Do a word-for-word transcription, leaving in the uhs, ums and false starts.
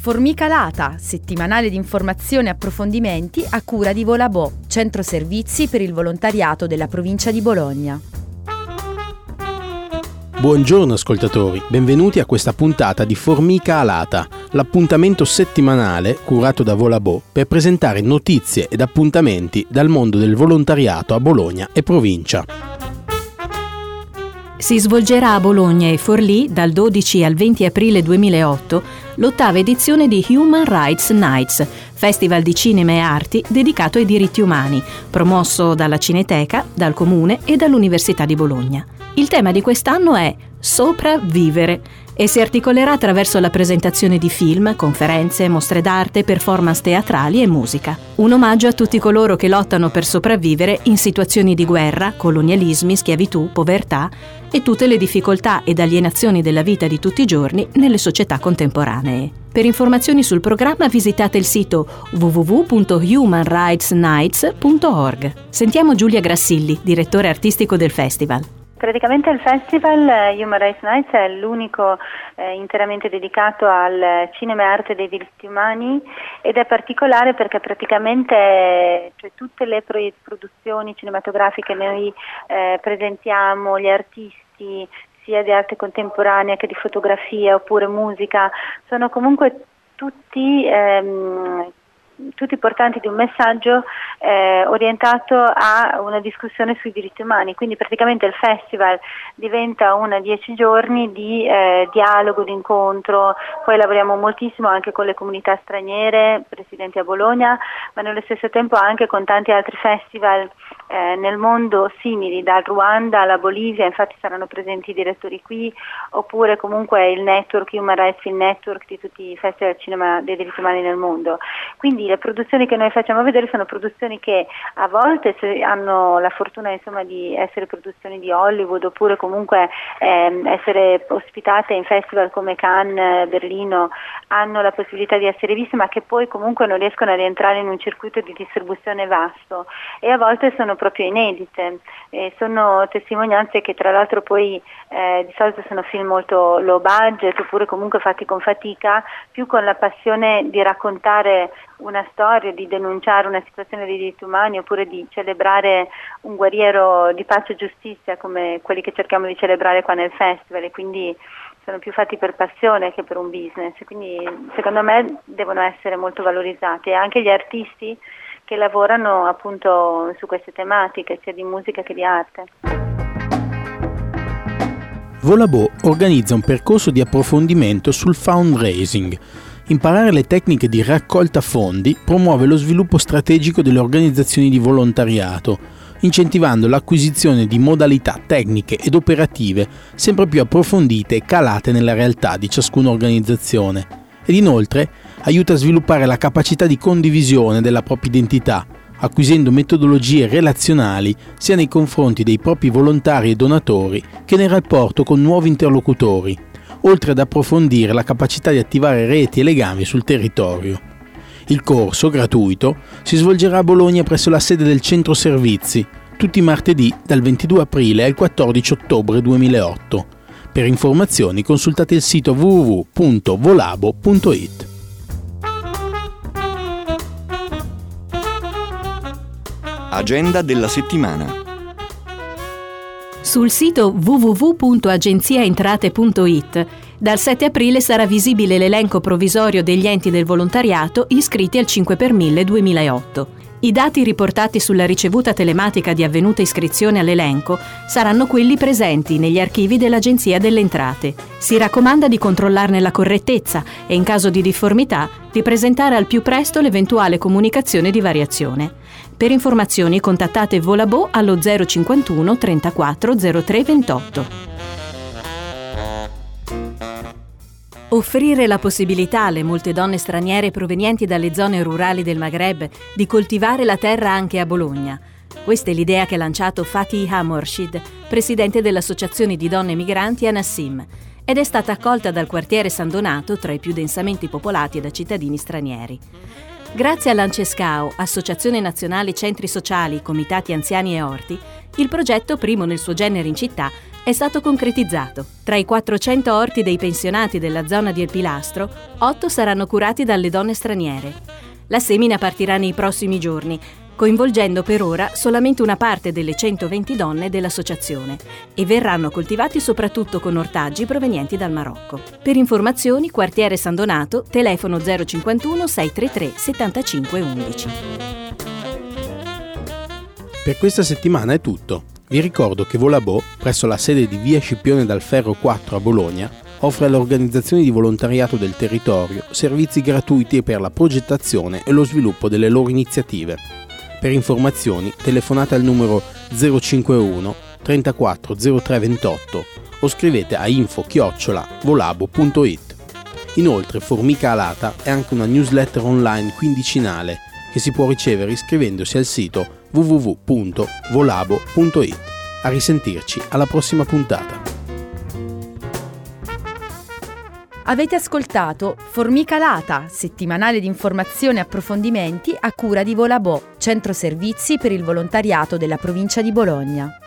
Formica Lata, settimanale di informazioni e approfondimenti a cura di Volabò, centro servizi per il volontariato della provincia di Bologna. Buongiorno ascoltatori, benvenuti a questa puntata di Formica Alata, l'appuntamento settimanale curato da Volabò per presentare notizie ed appuntamenti dal mondo del volontariato a Bologna e provincia. Si svolgerà a Bologna e Forlì dal dodici al venti aprile duemilaotto l'ottava edizione di Human Rights Nights, festival di cinema e arti dedicato ai diritti umani, promosso dalla Cineteca, dal Comune e dall'Università di Bologna. Il tema di quest'anno è Sopravvivere e si articolerà attraverso la presentazione di film, conferenze, mostre d'arte, performance teatrali e musica. Un omaggio a tutti coloro che lottano per sopravvivere in situazioni di guerra, colonialismi, schiavitù, povertà e tutte le difficoltà ed alienazioni della vita di tutti i giorni nelle società contemporanee. Per informazioni sul programma visitate il sito w w w punto human rights nights punto org. Sentiamo Giulia Grassilli, direttore artistico del festival. Praticamente il festival Human Rights Nights è l'unico eh, interamente dedicato al cinema e arte dei diritti umani ed è particolare perché praticamente cioè, tutte le pro- produzioni cinematografiche noi eh, presentiamo, gli artisti sia di arte contemporanea che di fotografia oppure musica, sono comunque tutti ehm, tutti portanti di un messaggio eh, orientato a una discussione sui diritti umani, quindi praticamente il festival diventa una dieci giorni di eh, dialogo, di incontro, poi lavoriamo moltissimo anche con le comunità straniere presenti a Bologna, ma nello stesso tempo anche con tanti altri festival eh, nel mondo simili, dal Ruanda alla Bolivia, infatti saranno presenti i direttori qui, oppure comunque il network, Human Rights Film Network di tutti i festival cinema dei diritti umani nel mondo. Quindi le produzioni che noi facciamo vedere sono produzioni che a volte hanno la fortuna insomma di essere produzioni di Hollywood oppure comunque ehm, essere ospitate in festival come Cannes, Berlino, hanno la possibilità di essere viste ma che poi comunque non riescono a rientrare in un circuito di distribuzione vasto e a volte sono proprio inedite, e sono testimonianze che tra l'altro poi eh, di solito sono film molto low budget oppure comunque fatti con fatica, più con la passione di raccontare una storia, di denunciare una situazione dei diritti umani oppure di celebrare un guerriero di pace e giustizia come quelli che cerchiamo di celebrare qua nel festival, e quindi sono più fatti per passione che per un business, quindi secondo me devono essere molto valorizzati, e anche gli artisti che lavorano appunto su queste tematiche sia di musica che di arte. Volabò organizza un percorso di approfondimento sul fundraising. Imparare le tecniche di raccolta fondi promuove lo sviluppo strategico delle organizzazioni di volontariato, incentivando l'acquisizione di modalità tecniche ed operative sempre più approfondite e calate nella realtà di ciascuna organizzazione, ed inoltre aiuta a sviluppare la capacità di condivisione della propria identità, acquisendo metodologie relazionali sia nei confronti dei propri volontari e donatori che nel rapporto con nuovi interlocutori, oltre ad approfondire la capacità di attivare reti e legami sul territorio. Il corso, gratuito, si svolgerà a Bologna presso la sede del centro servizi, tutti i martedì dal ventidue aprile al quattordici ottobre duemilaotto. Per informazioni consultate il sito w w w punto volabo punto i t. Agenda della settimana. Sul sito w w w punto agenziaentrate punto i t dal sette aprile sarà visibile l'elenco provvisorio degli enti del volontariato iscritti al cinque per mille duemilaotto. I dati riportati sulla ricevuta telematica di avvenuta iscrizione all'elenco saranno quelli presenti negli archivi dell'Agenzia delle Entrate. Si raccomanda di controllarne la correttezza e, in caso di difformità, di presentare al più presto l'eventuale comunicazione di variazione. Per informazioni contattate Volabò allo zero cinquantuno trentaquattro zero tre ventotto. Offrire la possibilità alle molte donne straniere provenienti dalle zone rurali del Maghreb di coltivare la terra anche a Bologna. Questa è l'idea che ha lanciato Fatiha Morshid, presidente dell'Associazione di Donne Migranti a Nassim, ed è stata accolta dal quartiere San Donato tra i più densamente popolati da cittadini stranieri. Grazie all'Ancescao, Associazione Nazionale Centri Sociali, Comitati Anziani e Orti, il progetto, primo nel suo genere in città, è stato concretizzato. Tra i quattrocento orti dei pensionati della zona di El Pilastro, otto saranno curati dalle donne straniere. La semina partirà nei prossimi giorni, coinvolgendo per ora solamente una parte delle centoventi donne dell'associazione, e verranno coltivati soprattutto con ortaggi provenienti dal Marocco. Per informazioni, quartiere San Donato, telefono zero cinquantuno sei trentatré settantacinque undici. Per questa settimana è tutto. Vi ricordo che Volabo, presso la sede di via Scipione dal Ferro quattro a Bologna, offre alle organizzazioni di volontariato del territorio servizi gratuiti per la progettazione e lo sviluppo delle loro iniziative. Per informazioni telefonate al numero zero cinquantuno trentaquattro zero tre ventotto o scrivete a info chiocciola volabo punto it. Inoltre Formica Alata è anche una newsletter online quindicinale che si può ricevere iscrivendosi al sito w w w punto volabo punto it. A risentirci alla prossima puntata. Avete ascoltato Formica Alata, settimanale di informazioni e approfondimenti a cura di Volabo, centro servizi per il volontariato della provincia di Bologna.